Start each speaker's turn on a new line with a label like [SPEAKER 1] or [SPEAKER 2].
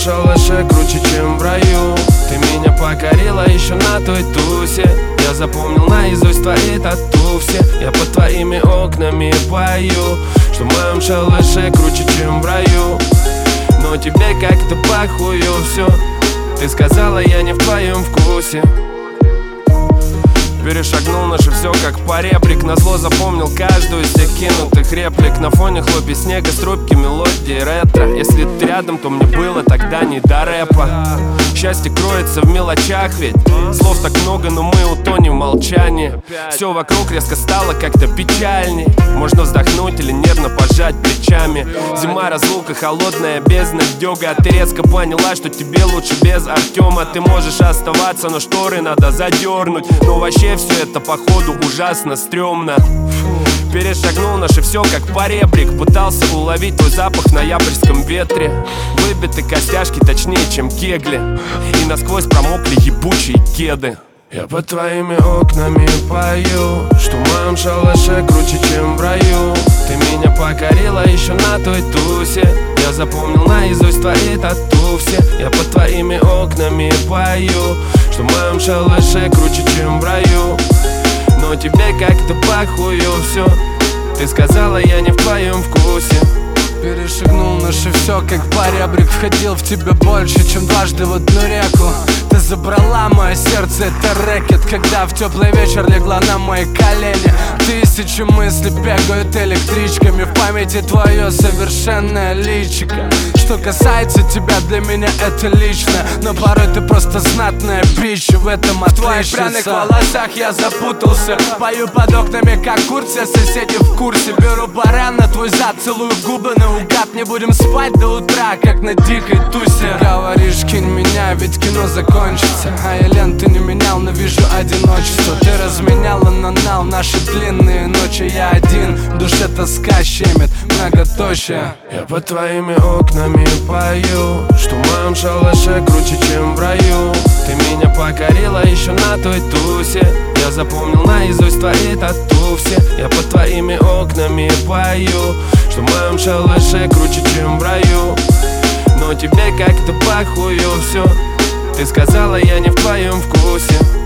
[SPEAKER 1] шалаше круче, чем в раю. Ты меня покорила еще на той тусе. Я запомнил наизусть твои тату все. Я под твоими окнами пою, что в моем шалаше круче, чем в раю. Но тебе как-то похую все. Ты сказала, я не в твоем вкусе. Перешагнул наше все как поребрик. Назло запомнил каждую из тех кинутых реплик. На фоне хлопья снега, струбки, мелодии ретро. Если ты рядом, то мне было тогда не до рэпа. Счастье кроется в мелочах, ведь слов так много, но мы утонем в молчании. Все вокруг резко стало как-то печальней. Можно вздохнуть или нервно пожать плечами. Зима, разлука, холодная бездна дёга. Ты резко поняла, что тебе лучше без Артема. Ты можешь оставаться, но шторы надо задернуть. Но вообще все это походу ужасно стрёмно. Перешагнул наше все как поребрик. Пытался уловить твой запах в ноябрьском ветре. Выбиты костяшки точнее, чем кегли. И насквозь промокли ебучие кеды. Я под твоими окнами пою, что в моем шалаше круче, чем в раю. Ты меня покорила еще на той тусе. Я запомнил наизусть твои тату все. Я под твоими окнами пою, что в моем шалаше круче, чем в раю. Но тебе как-то похую все. Ты сказала, я не в твоем вкусе.
[SPEAKER 2] Перешагнул наше все как поребрик. Входил в тебя больше, чем дважды в одну реку. Ты забрала мое сердце, это рэкет. Когда в теплый вечер легла на мои колени. Тысячи мыслей бегают электричками. В памяти твое совершенное личико. Что касается тебя, для меня это лично. Но порой ты просто знатная бич. В этом отличница. В твоих пряных волосах я запутался. Пою под окнами, как курица, соседи в курсе. Беру баран на твой зад, целую губы наугад. Не будем спать до утра, как на дикой тусе. Ты говоришь, кинь меня, ведь кино закончится. А я ленты не менял, но вижу одиночество. Ты разменяла на нал наши длинные ночи. Я один, в душе тоска щемит, многоточие.
[SPEAKER 1] Я под твоими окнами пою, что в моем шалаше круче, чем в раю. Ты меня покорила еще на той тусе. Я запомнил наизусть твои тату все. Я под твоими окнами пою, что в моем шалаше круче, чем в раю. Но тебе как-то похую все. Ты сказала, я не в твоем вкусе.